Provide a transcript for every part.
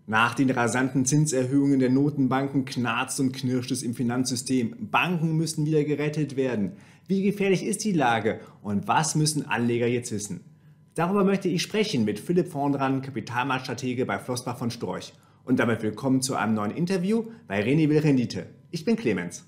Nach den rasanten Zinserhöhungen der Notenbanken knarzt und knirscht es im Finanzsystem. Banken müssen wieder gerettet werden. Wie gefährlich ist die Lage und was müssen Anleger jetzt wissen? Darüber möchte ich sprechen mit Philipp Vondran, Kapitalmarktstratege bei Flossbach von Storch. Und damit willkommen zu einem neuen Interview bei René will Rendite. Ich bin Clemens.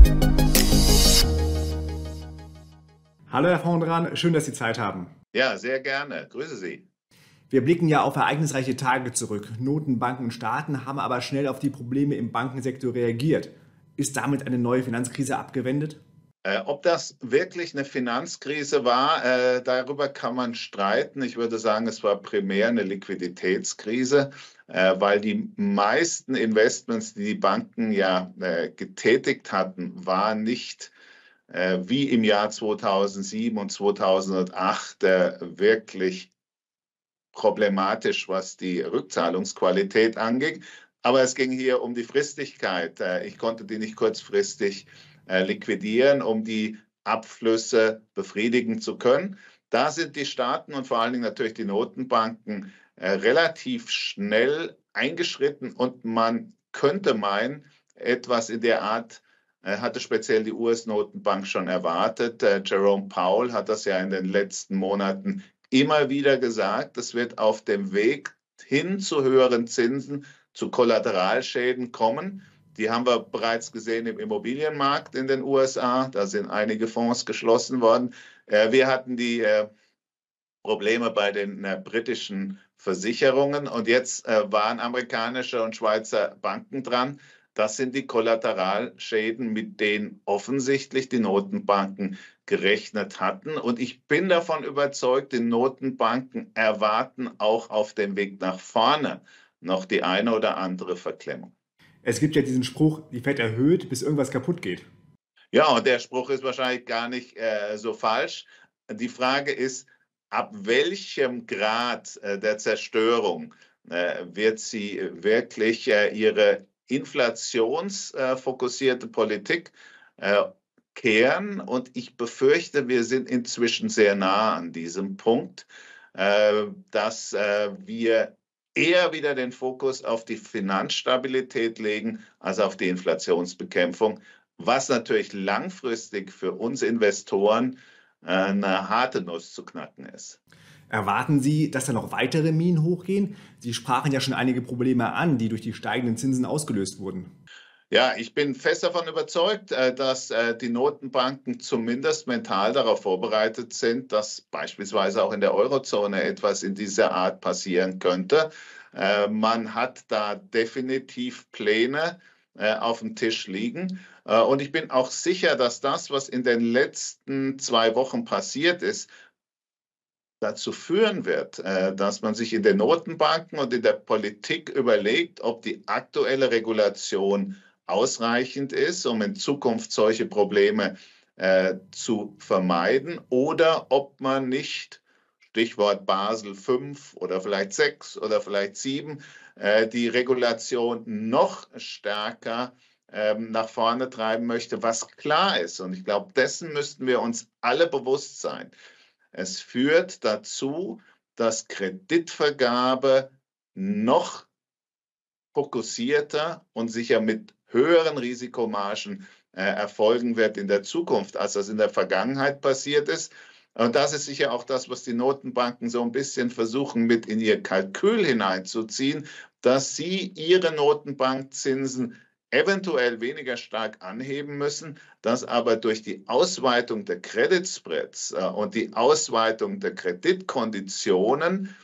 Hallo Herr Vondran, schön, dass Sie Zeit haben. Ja, sehr gerne. Grüße Sie. Wir blicken ja auf ereignisreiche Tage zurück. Notenbanken und Staaten haben aber schnell auf die Probleme im Bankensektor reagiert. Ist damit eine neue Finanzkrise abgewendet? Ob das wirklich eine Finanzkrise war, darüber kann man streiten. Ich würde sagen, es war primär eine Liquiditätskrise, weil die meisten Investments, die die Banken ja getätigt hatten, waren nicht wie im Jahr 2007 und 2008 wirklich problematisch, was die Rückzahlungsqualität anging. Aber es ging hier um die Fristigkeit. Ich konnte die nicht kurzfristig liquidieren, um die Abflüsse befriedigen zu können. Da sind die Staaten und vor allen Dingen natürlich die Notenbanken relativ schnell eingeschritten und man könnte meinen, etwas in der Art hatte speziell die US-Notenbank schon erwartet. Jerome Powell hat das ja in den letzten Monaten immer wieder gesagt, es wird auf dem Weg hin zu höheren Zinsen, zu Kollateralschäden kommen. Die haben wir bereits gesehen im Immobilienmarkt in den USA. Da sind einige Fonds geschlossen worden. Wir hatten die Probleme bei den britischen Versicherungen und jetzt waren amerikanische und Schweizer Banken dran. Das sind die Kollateralschäden, mit denen offensichtlich die Notenbanken gerechnet hatten. Und ich bin davon überzeugt, die Notenbanken erwarten auch auf dem Weg nach vorne noch die eine oder andere Verklemmung. Es gibt ja diesen Spruch, die Fed erhöht, bis irgendwas kaputt geht. Ja, und der Spruch ist wahrscheinlich gar nicht so falsch. Die Frage ist, ab welchem Grad der Zerstörung wird sie wirklich ihre inflationsfokussierte Politik kehren? Und ich befürchte, wir sind inzwischen sehr nah an diesem Punkt, dass wir eher wieder den Fokus auf die Finanzstabilität legen als auf die Inflationsbekämpfung, was natürlich langfristig für uns Investoren eine harte Nuss zu knacken ist. Erwarten Sie, dass da noch weitere Minen hochgehen? Sie sprachen ja schon einige Probleme an, die durch die steigenden Zinsen ausgelöst wurden. Ja, ich bin fest davon überzeugt, dass die Notenbanken zumindest mental darauf vorbereitet sind, dass beispielsweise auch in der Eurozone etwas in dieser Art passieren könnte. Man hat da definitiv Pläne auf dem Tisch liegen. Und ich bin auch sicher, dass das, was in den letzten 2 Wochen passiert ist, dazu führen wird, dass man sich in den Notenbanken und in der Politik überlegt, ob die aktuelle Regulation ausreichend ist, um in Zukunft solche Probleme zu vermeiden, oder ob man nicht, Stichwort Basel 5 oder vielleicht 6 oder vielleicht 7, die Regulation noch stärker nach vorne treiben möchte, was klar ist. Und ich glaube, dessen müssten wir uns alle bewusst sein. Es führt dazu, dass Kreditvergabe noch fokussierter und sicher mit höheren Risikomargen erfolgen wird in der Zukunft, als das in der Vergangenheit passiert ist. Und das ist sicher auch das, was die Notenbanken so ein bisschen versuchen, mit in ihr Kalkül hineinzuziehen, dass sie ihre Notenbankzinsen eventuell weniger stark anheben müssen, dass aber durch die Ausweitung der Credit Spreads und die Ausweitung der Kreditkonditionen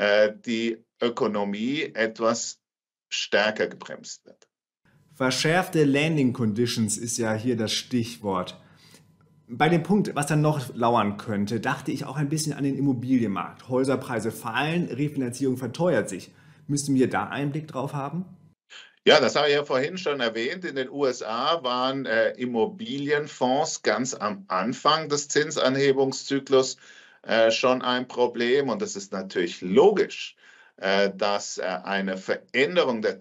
die Ökonomie etwas stärker gebremst wird. Verschärfte Landing Conditions ist ja hier das Stichwort. Bei dem Punkt, was dann noch lauern könnte, dachte ich auch ein bisschen an den Immobilienmarkt. Häuserpreise fallen, Refinanzierung verteuert sich. Müssen wir da einen Blick drauf haben? Ja, das habe ich ja vorhin schon erwähnt. In den USA waren Immobilienfonds ganz am Anfang des Zinsanhebungszyklus schon ein Problem. Und es ist natürlich logisch, dass eine Veränderung der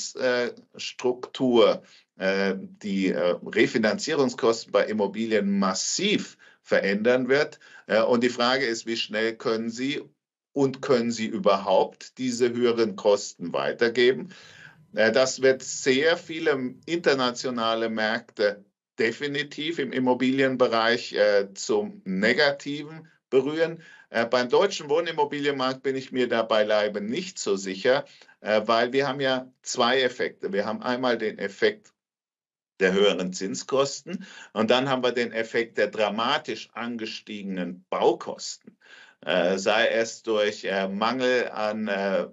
Zinsstruktur die Refinanzierungskosten bei Immobilien massiv verändern wird. Und die Frage ist, wie schnell können Sie und können sie überhaupt diese höheren Kosten weitergeben? Das wird sehr viele internationale Märkte definitiv im Immobilienbereich zum Negativen berühren. Beim deutschen Wohnimmobilienmarkt bin ich mir da beileibe nicht so sicher, weil wir haben ja zwei Effekte. Wir haben einmal den Effekt der höheren Zinskosten und dann haben wir den Effekt der dramatisch angestiegenen Baukosten, sei es durch Mangel an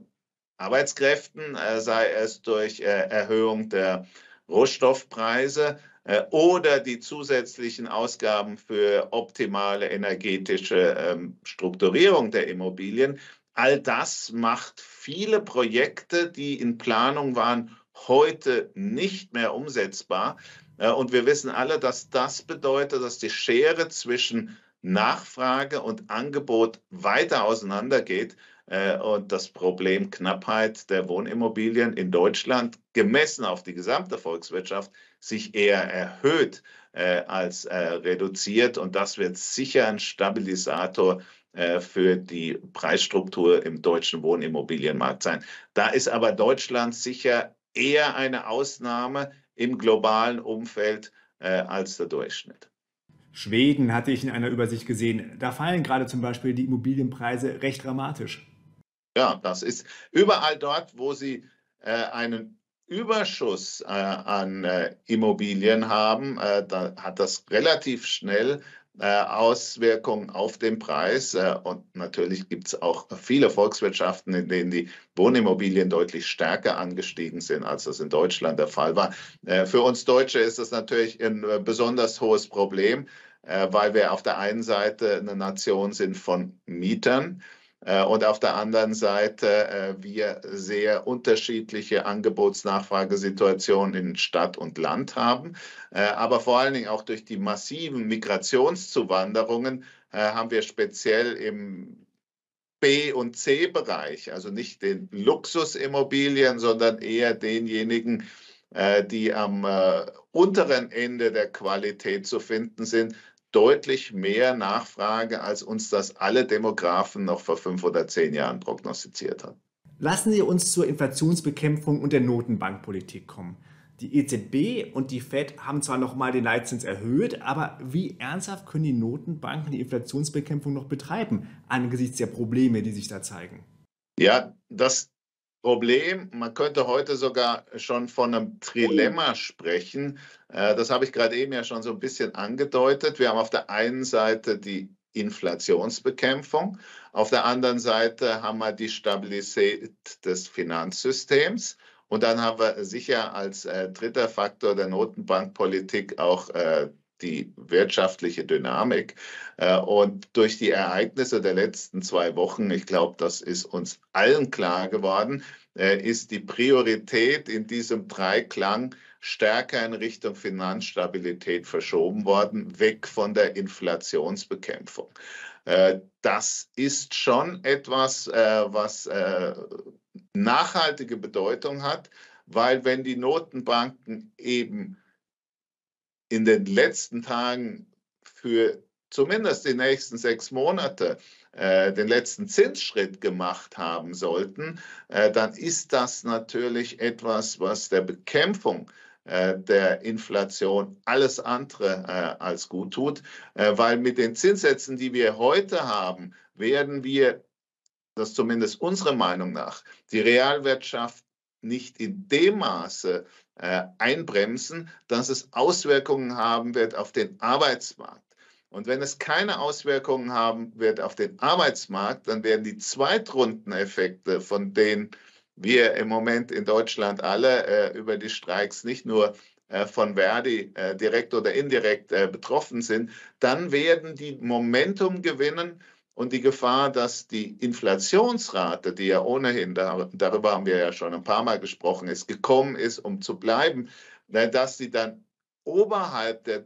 Arbeitskräften, sei es durch Erhöhung der Rohstoffpreise oder die zusätzlichen Ausgaben für optimale energetische Strukturierung der Immobilien. All das macht viele Projekte, die in Planung waren, heute nicht mehr umsetzbar. Und wir wissen alle, dass das bedeutet, dass die Schere zwischen Nachfrage und Angebot weiter auseinandergeht und das Problem Knappheit der Wohnimmobilien in Deutschland gemessen auf die gesamte Volkswirtschaft sich eher erhöht als reduziert. Und das wird sicher ein Stabilisator für die Preisstruktur im deutschen Wohnimmobilienmarkt sein. Da ist aber Deutschland sicher eher eine Ausnahme im globalen Umfeld als der Durchschnitt. Schweden hatte ich in einer Übersicht gesehen. Da fallen gerade zum Beispiel die Immobilienpreise recht dramatisch. Ja, das ist überall dort, wo sie einen Überschuss an Immobilien haben, da hat das relativ schnell Auswirkungen auf den Preis. Und natürlich gibt es auch viele Volkswirtschaften, in denen die Wohnimmobilien deutlich stärker angestiegen sind, als das in Deutschland der Fall war. Für uns Deutsche ist das natürlich ein besonders hohes Problem, weil wir auf der einen Seite eine Nation sind von Mietern. Und auf der anderen Seite wir sehr unterschiedliche Angebots-Nachfragesituationen in Stadt und Land haben. Aber vor allen Dingen auch durch die massiven Migrationszuwanderungen haben wir speziell im B- und C-Bereich, also nicht den Luxusimmobilien, sondern eher denjenigen, die am unteren Ende der Qualität zu finden sind, deutlich mehr Nachfrage, als uns das alle Demografen noch vor 5 oder 10 Jahren prognostiziert haben. Lassen Sie uns zur Inflationsbekämpfung und der Notenbankpolitik kommen. Die EZB und die Fed haben zwar nochmal den Leitzins erhöht, aber wie ernsthaft können die Notenbanken die Inflationsbekämpfung noch betreiben, angesichts der Probleme, die sich da zeigen? Ja, das Problem, man könnte heute sogar schon von einem Trilemma sprechen. Das habe ich gerade eben ja schon so ein bisschen angedeutet. Wir haben auf der einen Seite die Inflationsbekämpfung, auf der anderen Seite haben wir die Stabilität des Finanzsystems und dann haben wir sicher als dritter Faktor der Notenbankpolitik auch die wirtschaftliche Dynamik. Und durch die Ereignisse der letzten 2 Wochen, ich glaube, das ist uns allen klar geworden, ist die Priorität in diesem Dreiklang stärker in Richtung Finanzstabilität verschoben worden, weg von der Inflationsbekämpfung. Das ist schon etwas, was nachhaltige Bedeutung hat, weil wenn die Notenbanken eben in den letzten Tagen für zumindest die nächsten 6 Monate den letzten Zinsschritt gemacht haben sollten, dann ist das natürlich etwas, was der Bekämpfung der Inflation alles andere als gut tut, weil mit den Zinssätzen, die wir heute haben, werden wir, das ist zumindest unserer Meinung nach, die Realwirtschaft nicht in dem Maße einbremsen, dass es Auswirkungen haben wird auf den Arbeitsmarkt. Und wenn es keine Auswirkungen haben wird auf den Arbeitsmarkt, dann werden die Zweitrundeneffekte, von denen wir im Moment in Deutschland alle über die Streiks nicht nur von Verdi direkt oder indirekt betroffen sind, dann werden die Momentum gewinnen und die Gefahr, dass die Inflationsrate, die ja ohnehin, darüber haben wir ja schon ein paar Mal gesprochen, ist, gekommen ist, um zu bleiben, dass sie dann oberhalb der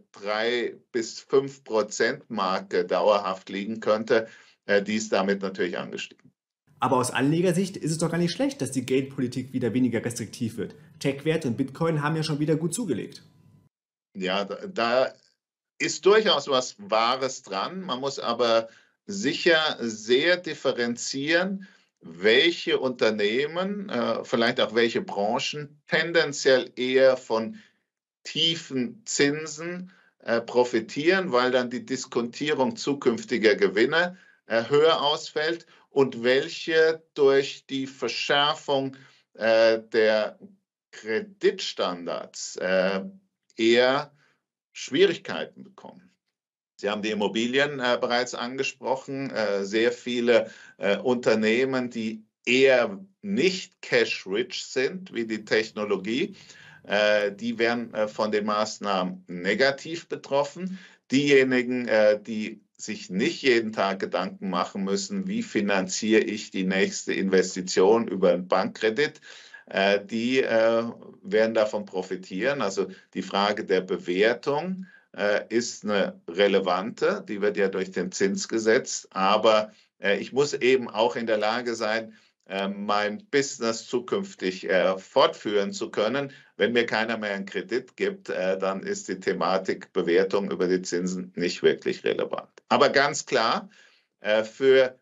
3-bis 5% Marke dauerhaft liegen könnte, die ist damit natürlich angestiegen. Aber aus Anlegersicht ist es doch gar nicht schlecht, dass die Geldpolitik wieder weniger restriktiv wird. Tech-Werte und Bitcoin haben ja schon wieder gut zugelegt. Ja, da ist durchaus was Wahres dran. Man muss aber sicher sehr differenzieren, welche Unternehmen, vielleicht auch welche Branchen tendenziell eher von tiefen Zinsen profitieren, weil dann die Diskontierung zukünftiger Gewinne höher ausfällt und welche durch die Verschärfung der Kreditstandards eher Schwierigkeiten bekommen. Sie haben die Immobilien bereits angesprochen. Sehr viele Unternehmen, die eher nicht cash-rich sind, wie die Technologie, die werden von den Maßnahmen negativ betroffen. Diejenigen, die sich nicht jeden Tag Gedanken machen müssen, wie finanziere ich die nächste Investition über einen Bankkredit, die werden davon profitieren. Also die Frage der Bewertung ist eine relevante, die wird ja durch den Zins gesetzt, aber ich muss eben auch in der Lage sein, mein Business zukünftig fortführen zu können. Wenn mir keiner mehr einen Kredit gibt, dann ist die Thematik Bewertung über die Zinsen nicht wirklich relevant. Aber ganz klar, für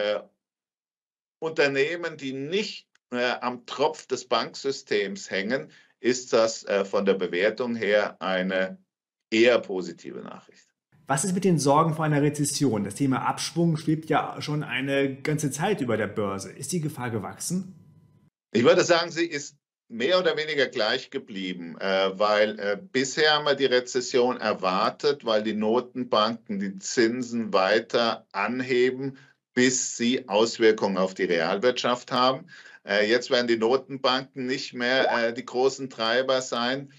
Unternehmen, die nicht am Tropf des Banksystems hängen, ist das von der Bewertung her eine eher positive Nachricht. Was ist mit den Sorgen vor einer Rezession? Das Thema Abschwung schwebt ja schon eine ganze Zeit über der Börse. Ist die Gefahr gewachsen? Ich würde sagen, sie ist mehr oder weniger gleich geblieben, weil bisher haben wir die Rezession erwartet, weil die Notenbanken die Zinsen weiter anheben, bis sie Auswirkungen auf die Realwirtschaft haben. Jetzt werden die Notenbanken nicht mehr die großen Treiber sein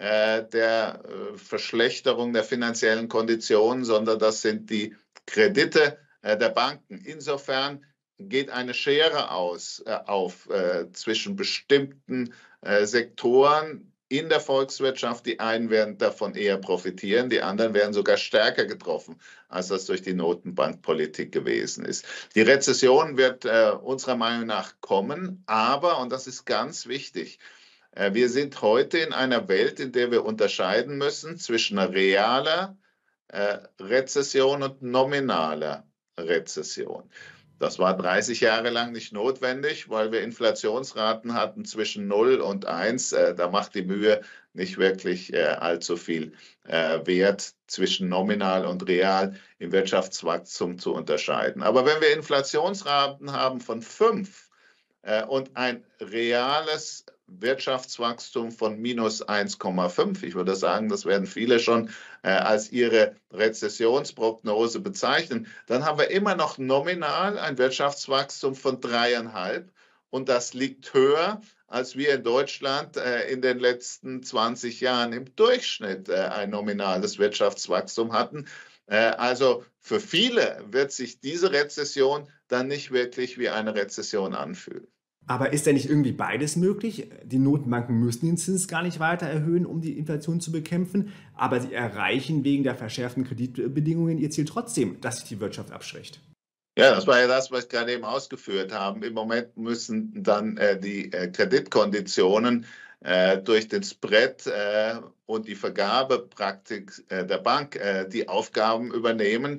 der Verschlechterung der finanziellen Konditionen, sondern das sind die Kredite der Banken. Insofern geht eine Schere auf zwischen bestimmten Sektoren in der Volkswirtschaft. Die einen werden davon eher profitieren, die anderen werden sogar stärker getroffen, als das durch die Notenbankpolitik gewesen ist. Die Rezession wird unserer Meinung nach kommen, aber, und das ist ganz wichtig, wir sind heute in einer Welt, in der wir unterscheiden müssen zwischen realer Rezession und nominaler Rezession. Das war 30 Jahre lang nicht notwendig, weil wir Inflationsraten hatten zwischen 0 und 1. Da macht die Mühe nicht wirklich allzu viel Wert zwischen nominal und real im Wirtschaftswachstum zu unterscheiden. Aber wenn wir Inflationsraten haben von 5 und ein reales Wirtschaftswachstum von minus 1,5. Ich würde sagen, das werden viele schon als ihre Rezessionsprognose bezeichnen. Dann haben wir immer noch nominal ein Wirtschaftswachstum von 3,5 und das liegt höher, als wir in Deutschland in den letzten 20 Jahren im Durchschnitt ein nominales Wirtschaftswachstum hatten. Also für viele wird sich diese Rezession dann nicht wirklich wie eine Rezession anfühlen. Aber ist da nicht irgendwie beides möglich? Die Notenbanken müssen den Zins gar nicht weiter erhöhen, um die Inflation zu bekämpfen, aber sie erreichen wegen der verschärften Kreditbedingungen ihr Ziel trotzdem, dass sich die Wirtschaft abschwächt. Ja, das war ja das, was wir gerade eben ausgeführt haben. Im Moment müssen dann die Kreditkonditionen durch den Spread und die Vergabepraktik der Bank die Aufgaben übernehmen,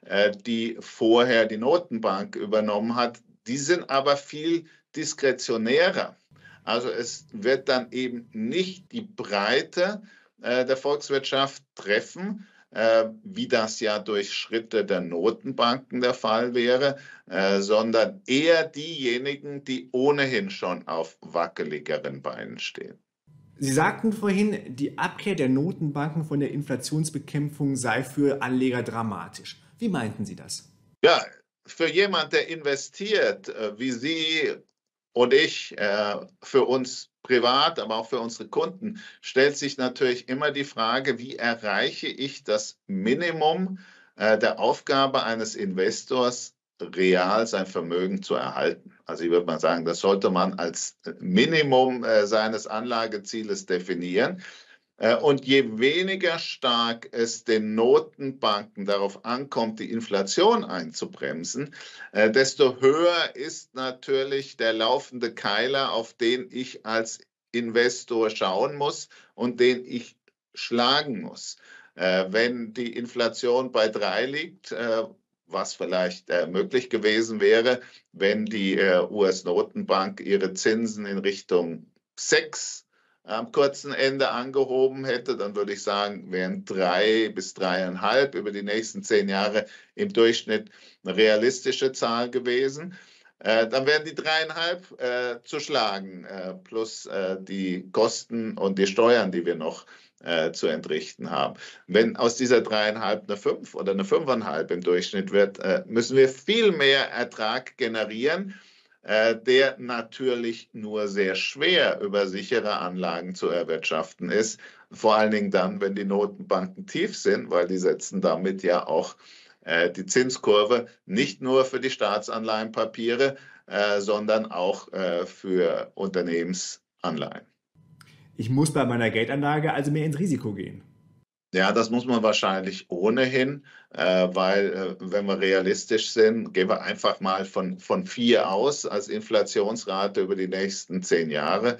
die vorher die Notenbank übernommen hat. Die sind aber viel diskretionärer. Also es wird dann eben nicht die Breite der Volkswirtschaft treffen, wie das ja durch Schritte der Notenbanken der Fall wäre, sondern eher diejenigen, die ohnehin schon auf wackeligeren Beinen stehen. Sie sagten vorhin, die Abkehr der Notenbanken von der Inflationsbekämpfung sei für Anleger dramatisch. Wie meinten Sie das? Ja, für jemand, der investiert, wie Sie und ich, für uns privat, aber auch für unsere Kunden, stellt sich natürlich immer die Frage, wie erreiche ich das Minimum der Aufgabe eines Investors, real sein Vermögen zu erhalten. Also ich würde mal sagen, das sollte man als Minimum seines Anlagezieles definieren. Und je weniger stark es den Notenbanken darauf ankommt, die Inflation einzubremsen, desto höher ist natürlich der laufende Keiler, auf den ich als Investor schauen muss und den ich schlagen muss. Wenn die Inflation bei 3 liegt, was vielleicht möglich gewesen wäre, wenn die US-Notenbank ihre Zinsen in Richtung 6 am kurzen Ende angehoben hätte. Dann würde ich sagen, wären 3 bis 3,5 über die nächsten 10 Jahre im Durchschnitt eine realistische Zahl gewesen. Dann wären die 3,5 zu schlagen, plus die Kosten und die Steuern, die wir noch zu entrichten haben. Wenn aus dieser 3,5 eine 5 oder eine 5,5 im Durchschnitt wird, müssen wir viel mehr Ertrag generieren, der natürlich nur sehr schwer über sichere Anlagen zu erwirtschaften ist. Vor allen Dingen dann, wenn die Notenbanken tief sind, weil die setzen damit ja auch die Zinskurve nicht nur für die Staatsanleihenpapiere, sondern auch für Unternehmensanleihen. Ich muss bei meiner Geldanlage also mehr ins Risiko gehen. Ja, das muss man wahrscheinlich ohnehin, weil wenn wir realistisch sind, gehen wir einfach mal von 4 aus als Inflationsrate über die nächsten 10 Jahre.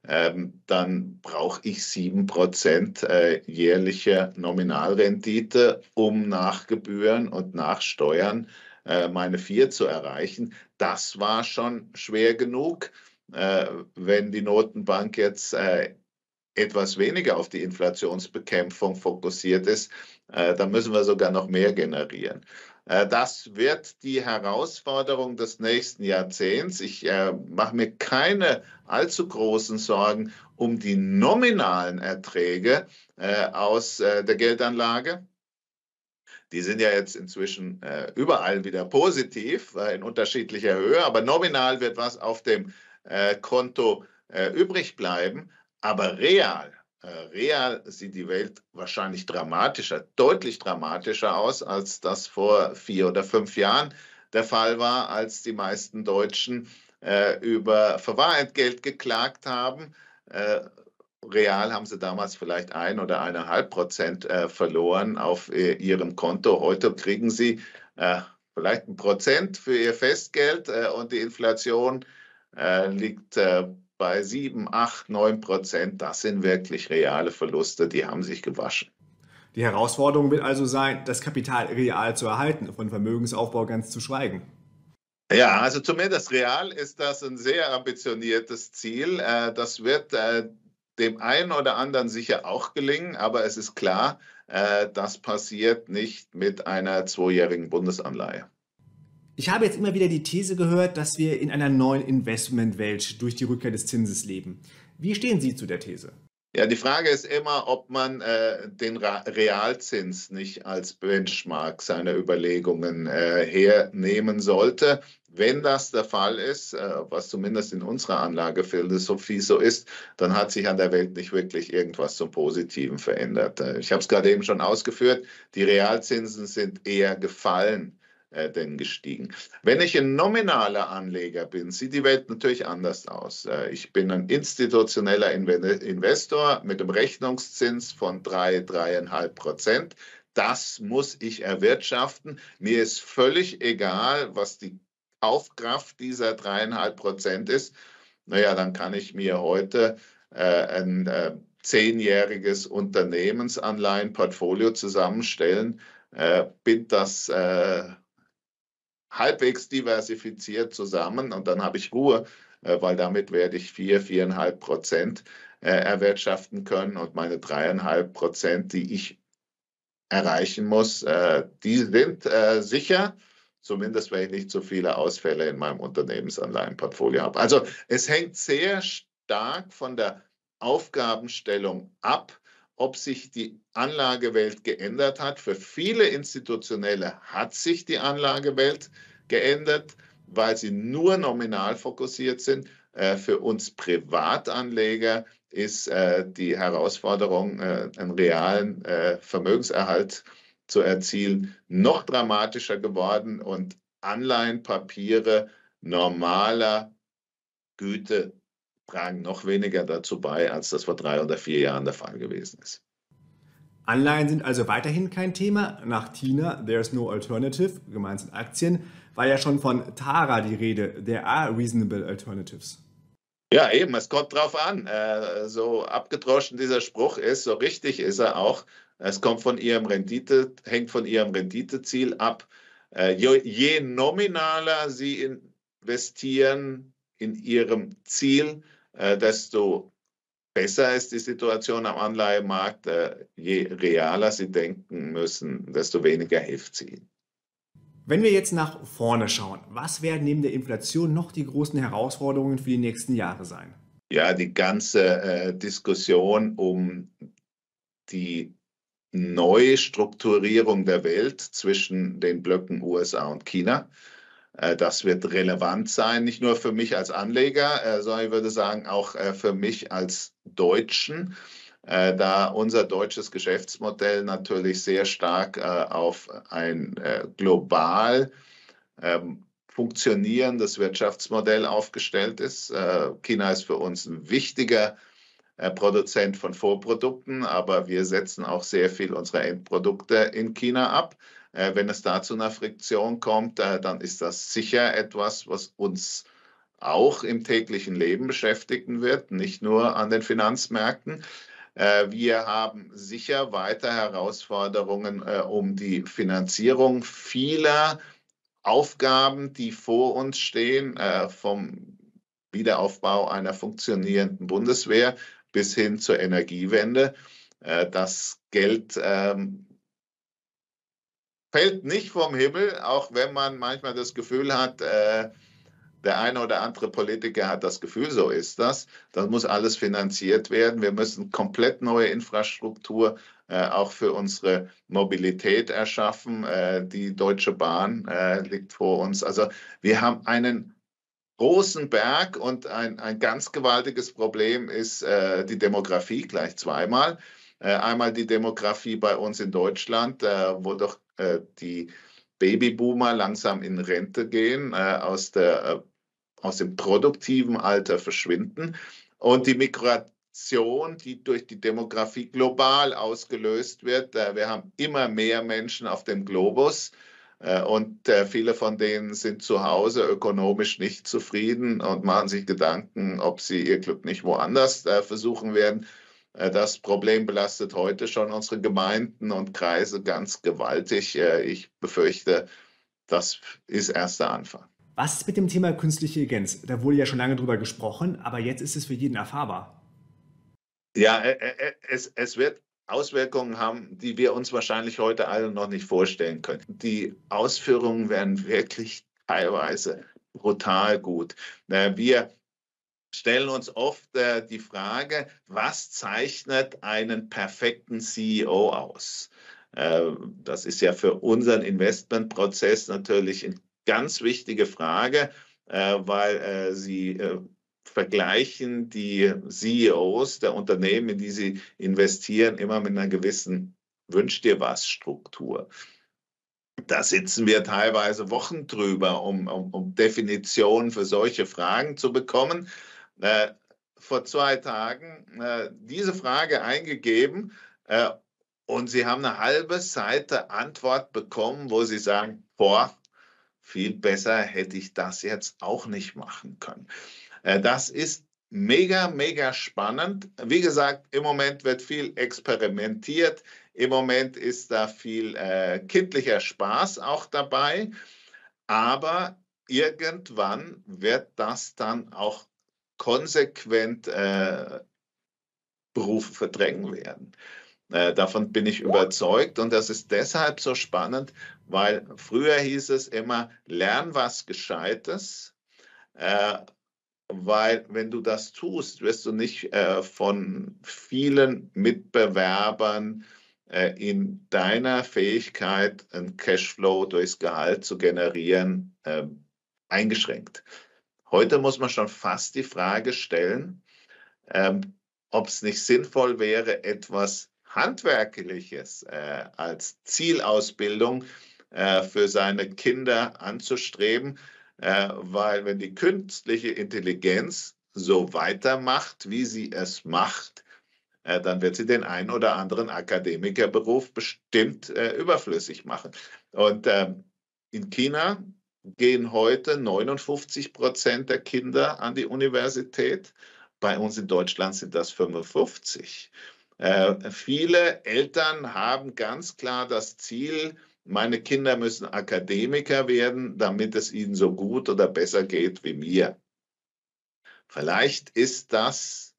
Dann brauche ich 7% jährliche Nominalrendite, um nach Gebühren und nach Steuern meine 4 zu erreichen. Das war schon schwer genug. Wenn die Notenbank jetzt etwas weniger auf die Inflationsbekämpfung fokussiert ist, dann müssen wir sogar noch mehr generieren. Das wird die Herausforderung des nächsten Jahrzehnts. Ich mache mir keine allzu großen Sorgen um die nominalen Erträge aus der Geldanlage. Die sind ja jetzt inzwischen überall wieder positiv, in unterschiedlicher Höhe, aber nominal wird was auf dem Konto übrig bleiben. Aber real sieht die Welt wahrscheinlich dramatischer, deutlich dramatischer aus, als das vor 4 oder 5 Jahren der Fall war, als die meisten Deutschen über Verwahrentgelt geklagt haben. Real haben sie damals vielleicht 1 oder 1,5% verloren auf ihrem Konto. Heute kriegen sie vielleicht 1% für ihr Festgeld und die Inflation liegt bei 7, 8, 9%. Das sind wirklich reale Verluste, die haben sich gewaschen. Die Herausforderung wird also sein, das Kapital real zu erhalten, von Vermögensaufbau ganz zu schweigen. Ja, also zumindest real ist das ein sehr ambitioniertes Ziel. Das wird dem einen oder anderen sicher auch gelingen, aber es ist klar, das passiert nicht mit einer 2-jährigen Bundesanleihe. Ich habe jetzt immer wieder die These gehört, dass wir in einer neuen Investmentwelt durch die Rückkehr des Zinses leben. Wie stehen Sie zu der These? Ja, die Frage ist immer, ob man den Realzins nicht als Benchmark seiner Überlegungen hernehmen sollte. Wenn das der Fall ist, was zumindest in unserer Anlagephilosophie so ist, dann hat sich an der Welt nicht wirklich irgendwas zum Positiven verändert. Ich habe es gerade eben schon ausgeführt, die Realzinsen sind eher gefallen denn gestiegen. Wenn ich ein nominaler Anleger bin, sieht die Welt natürlich anders aus. Ich bin ein institutioneller Investor mit einem Rechnungszins von 3, 3,5%. Das muss ich erwirtschaften. Mir ist völlig egal, was die Kaufkraft dieser 3,5% ist. Naja, dann kann ich mir heute ein 10-jähriges Unternehmensanleihenportfolio zusammenstellen, bin das halbwegs diversifiziert zusammen und dann habe ich Ruhe, weil damit werde ich 4, 4,5% erwirtschaften können und meine 3,5%, die ich erreichen muss, die sind sicher, zumindest wenn ich nicht so viele Ausfälle in meinem Unternehmensanleihenportfolio habe. Also es hängt sehr stark von der Aufgabenstellung ab, ob sich die Anlagewelt geändert hat. Für viele Institutionelle hat sich die Anlagewelt geändert, weil sie nur nominal fokussiert sind. Für uns Privatanleger ist die Herausforderung, einen realen Vermögenserhalt zu erzielen, noch dramatischer geworden und Anleihenpapiere normaler Güte tragen noch weniger dazu bei, als das vor 3 oder 4 Jahren der Fall gewesen ist. Anleihen sind also weiterhin kein Thema. Nach Tina, there's no alternative, gemeint sind Aktien, war ja schon von Tara die Rede. There are reasonable alternatives. Ja, eben, es kommt drauf an. So abgedroschen dieser Spruch ist, so richtig ist er auch. Es kommt hängt von ihrem Renditeziel ab. Je nominaler Sie investieren in Ihrem Ziel, desto besser ist die Situation am Anleihemarkt. Je realer Sie denken müssen, desto weniger hilft sie. Wenn wir jetzt nach vorne schauen, was werden neben der Inflation noch die großen Herausforderungen für die nächsten Jahre sein? Ja, die ganze Diskussion um die Neustrukturierung der Welt zwischen den Blöcken USA und China. Das wird relevant sein, nicht nur für mich als Anleger, sondern ich würde sagen auch für mich als Deutschen, da unser deutsches Geschäftsmodell natürlich sehr stark auf ein global funktionierendes Wirtschaftsmodell aufgestellt ist. China ist für uns ein wichtiger Produzent von Vorprodukten, aber wir setzen auch sehr viel unserer Endprodukte in China ab. Wenn es da zu einer Friktion kommt, dann ist das sicher etwas, was uns auch im täglichen Leben beschäftigen wird, nicht nur an den Finanzmärkten. Wir haben sicher weiter Herausforderungen um die Finanzierung vieler Aufgaben, die vor uns stehen, vom Wiederaufbau einer funktionierenden Bundeswehr bis hin zur Energiewende. Das Geld fällt nicht vom Himmel, auch wenn man manchmal das Gefühl hat, der eine oder andere Politiker hat das Gefühl, so ist das. Das muss alles finanziert werden. Wir müssen komplett neue Infrastruktur auch für unsere Mobilität erschaffen. Die Deutsche Bahn liegt vor uns. Also wir haben einen großen Berg und ein ganz gewaltiges Problem ist die Demografie gleich zweimal. Einmal die Demografie bei uns in Deutschland, wo doch die Babyboomer langsam in Rente gehen, aus dem produktiven Alter verschwinden. Und die Migration, die durch die Demografie global ausgelöst wird. Wir haben immer mehr Menschen auf dem Globus. Und viele von denen sind zu Hause ökonomisch nicht zufrieden und machen sich Gedanken, ob sie ihr Glück nicht woanders versuchen werden. Das Problem belastet heute schon unsere Gemeinden und Kreise ganz gewaltig. Ich befürchte, das ist erst der Anfang. Was ist mit dem Thema künstliche Intelligenz? Da wurde ja schon lange drüber gesprochen, aber jetzt ist es für jeden erfahrbar. Ja, es wird Auswirkungen haben, die wir uns wahrscheinlich heute alle noch nicht vorstellen können. Die Ausführungen werden wirklich teilweise brutal gut. Wir stellen uns oft die Frage, was zeichnet einen perfekten CEO aus? Das ist ja für unseren Investmentprozess natürlich eine ganz wichtige Frage, weil sie vergleichen die CEOs der Unternehmen, in die sie investieren, immer mit einer gewissen Wünsch-dir-was-Struktur. Da sitzen wir teilweise Wochen drüber, um Definitionen für solche Fragen zu bekommen. Vor 2 Tagen diese Frage eingegeben und Sie haben eine halbe Seite Antwort bekommen, wo Sie sagen, boah, viel besser hätte ich das jetzt auch nicht machen können. Das ist mega, mega spannend. Wie gesagt, im Moment wird viel experimentiert. Im Moment ist da viel kindlicher Spaß auch dabei. Aber irgendwann wird das dann auch konsequent Berufe verdrängen werden. Davon bin ich überzeugt und das ist deshalb so spannend, weil früher hieß es immer, lern was Gescheites, weil wenn du das tust, wirst du nicht von vielen Mitbewerbern in deiner Fähigkeit, einen Cashflow durchs Gehalt zu generieren, eingeschränkt. Heute muss man schon fast die Frage stellen, ob es nicht sinnvoll wäre, etwas Handwerkliches als Zielausbildung für seine Kinder anzustreben, weil wenn die künstliche Intelligenz so weitermacht, wie sie es macht, dann wird sie den einen oder anderen Akademikerberuf bestimmt überflüssig machen. Und in China gehen heute 59% der Kinder an die Universität. Bei uns in Deutschland sind das 55. Viele Eltern haben ganz klar das Ziel, meine Kinder müssen Akademiker werden, damit es ihnen so gut oder besser geht wie mir. Vielleicht ist das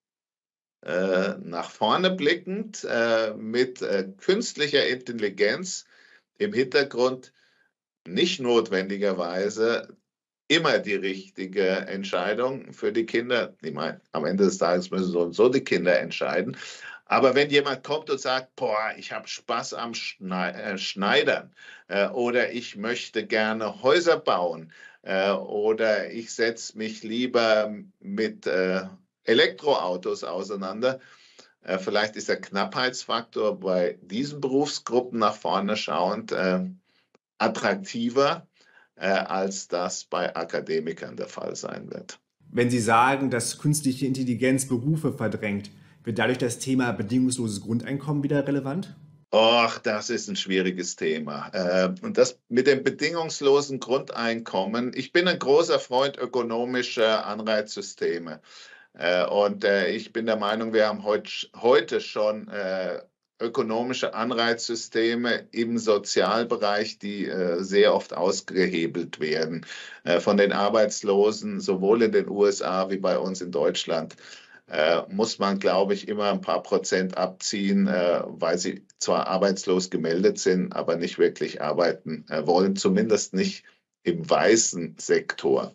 nach vorne blickend mit künstlicher Intelligenz im Hintergrund nicht notwendigerweise immer die richtige Entscheidung für die Kinder. Ich meine, am Ende des Tages müssen so und so die Kinder entscheiden. Aber wenn jemand kommt und sagt, boah, ich habe Spaß am Schneidern oder ich möchte gerne Häuser bauen oder ich setze mich lieber mit Elektroautos auseinander, vielleicht ist der Knappheitsfaktor bei diesen Berufsgruppen nach vorne schauend attraktiver, als das bei Akademikern der Fall sein wird. Wenn Sie sagen, dass künstliche Intelligenz Berufe verdrängt, wird dadurch das Thema bedingungsloses Grundeinkommen wieder relevant? Och, das ist ein schwieriges Thema. Und das mit dem bedingungslosen Grundeinkommen, ich bin ein großer Freund ökonomischer Anreizsysteme. Und ich bin der Meinung, wir haben heute schon ökonomische Anreizsysteme im Sozialbereich, die sehr oft ausgehebelt werden von den Arbeitslosen, sowohl in den USA wie bei uns in Deutschland. Muss man, glaube ich, immer ein paar Prozent abziehen, weil sie zwar arbeitslos gemeldet sind, aber nicht wirklich arbeiten wollen, zumindest nicht im weißen Sektor.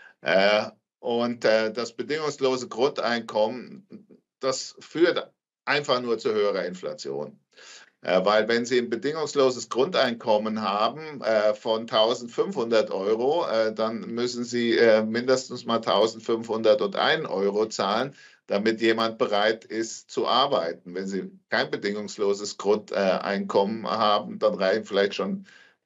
Und das bedingungslose Grundeinkommen, das führt einfach nur zu höherer Inflation. Weil wenn Sie ein bedingungsloses Grundeinkommen haben von 1.500 Euro, dann müssen Sie mindestens mal 1.501 Euro zahlen, damit jemand bereit ist zu arbeiten. Wenn Sie kein bedingungsloses Grundeinkommen haben, dann reichen vielleicht schon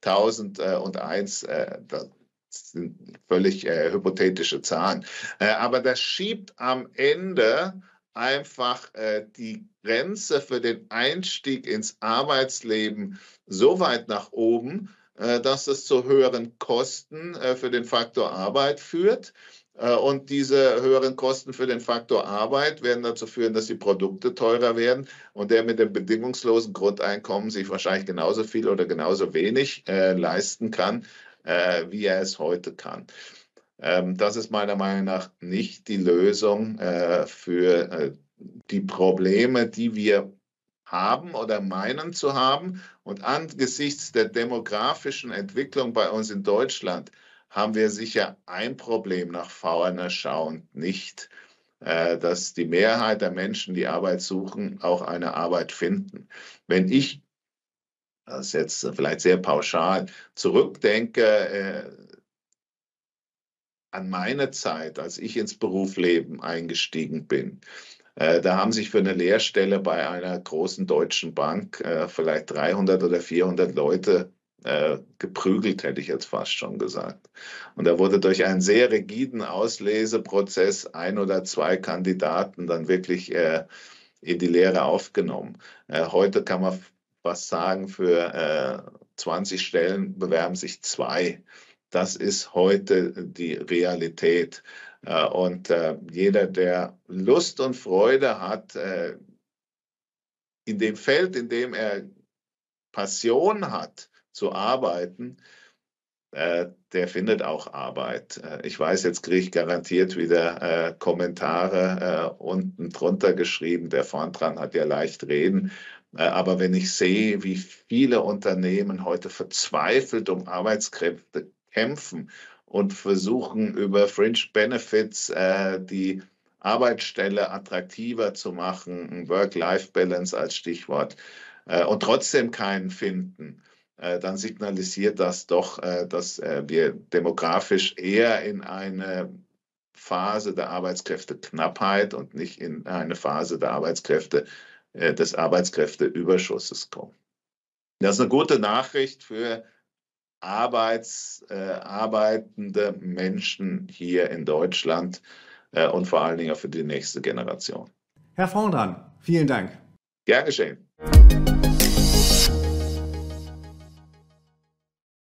1.001. Das sind völlig hypothetische Zahlen. Aber das schiebt am Ende einfach die Grenze für den Einstieg ins Arbeitsleben so weit nach oben, dass es zu höheren Kosten für den Faktor Arbeit führt. Und diese höheren Kosten für den Faktor Arbeit werden dazu führen, dass die Produkte teurer werden und der mit dem bedingungslosen Grundeinkommen sich wahrscheinlich genauso viel oder genauso wenig leisten kann, wie er es heute kann. Das ist meiner Meinung nach nicht die Lösung für die Probleme, die wir haben oder meinen zu haben. Und angesichts der demografischen Entwicklung bei uns in Deutschland haben wir sicher ein Problem nach vorne schauend nicht, dass die Mehrheit der Menschen, die Arbeit suchen, auch eine Arbeit finden. Wenn ich, das ist jetzt vielleicht sehr pauschal, zurückdenke an meine Zeit, als ich ins Berufsleben eingestiegen bin, da haben sich für eine Lehrstelle bei einer großen deutschen Bank vielleicht 300 oder 400 Leute geprügelt, hätte ich jetzt fast schon gesagt. Und da wurde durch einen sehr rigiden Ausleseprozess ein oder zwei Kandidaten dann wirklich in die Lehre aufgenommen. Heute kann man fast sagen, für 20 Stellen bewerben sich 2. Das ist heute die Realität. Und jeder, der Lust und Freude hat, in dem Feld, in dem er Passion hat, zu arbeiten, der findet auch Arbeit. Ich weiß, jetzt kriege ich garantiert wieder Kommentare unten drunter geschrieben, der vorn dran hat ja leicht reden. Aber wenn ich sehe, wie viele Unternehmen heute verzweifelt um Arbeitskräfte kämpfen und versuchen über Fringe Benefits die Arbeitsstelle attraktiver zu machen, Work-Life-Balance als Stichwort, und trotzdem keinen finden, dann signalisiert das doch, dass wir demografisch eher in eine Phase der Arbeitskräfteknappheit und nicht in eine Phase der des Arbeitskräfteüberschusses kommen. Das ist eine gute Nachricht für arbeitende Menschen hier in Deutschland und vor allen Dingen auch für die nächste Generation. Herr Vondran, vielen Dank. Gern geschehen.